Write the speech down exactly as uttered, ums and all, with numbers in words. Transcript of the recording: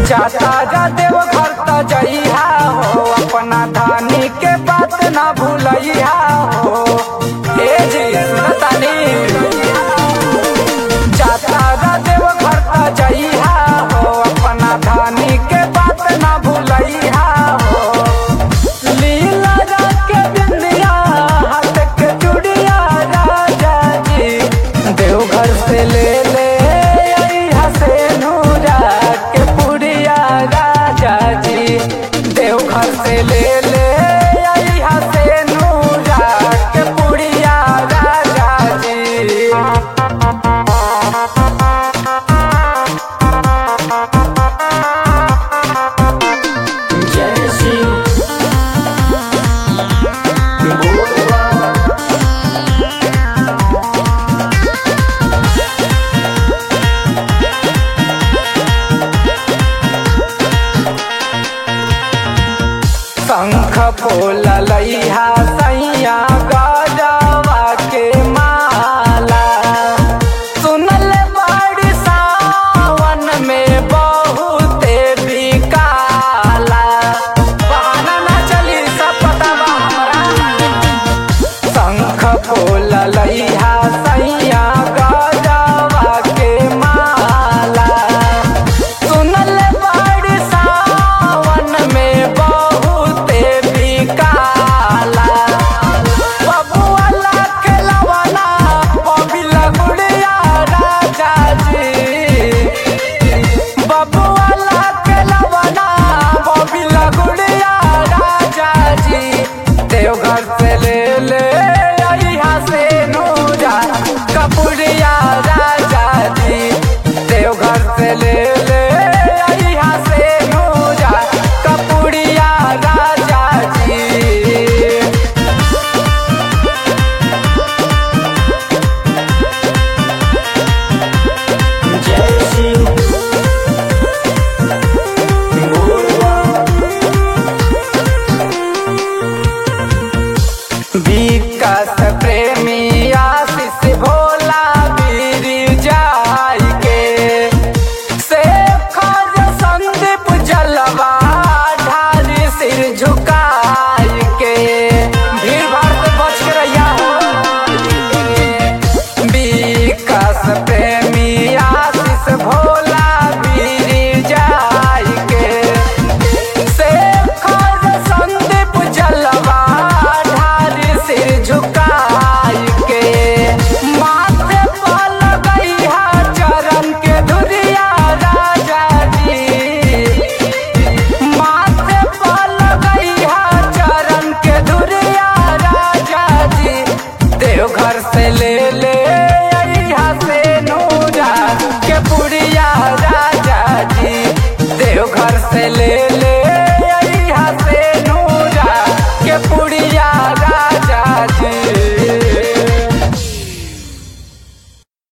जाता जा देव घर त जइहा हो, अपना धानी के बात ना भूलइहा हो। ए जी सुनतानी, जाता जा देव घर त जइहा हो, अपना धानी के बात ना भूलइहा हो। लीला के बिंदिया हाथ के चूड़िया राजा जी, देवघर से ले ले अइहा से नूरा के पुड़िया राजा जी, देवघर से ले ले अइहा से नूरा के पुड़िया राजा जी। जय शिव बोलबा शंख फूल लइहा